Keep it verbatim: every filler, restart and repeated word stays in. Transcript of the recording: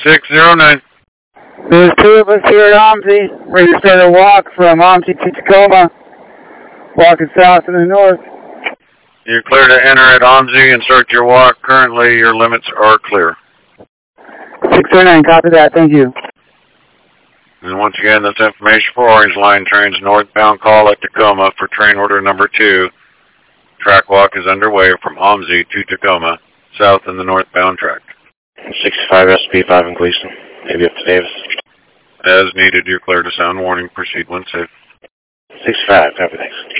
six zero nine. There's two of us here at OMSI, ready to start a walk from OMSI to Tacoma, walking south to the north. You're clear to enter at OMSI and start your walk. Currently, your limits are clear. six zero nine, copy that, thank you. And once again, this information for Orange Line trains northbound call at Tacoma for train order number two. Track walk is underway from OMSI to Tacoma, south in the northbound track. sixty-five S P five in Gleason, maybe up to Davis. As needed, you're clear to sound warning. Proceed when safe. sixty-five, copy, thanks.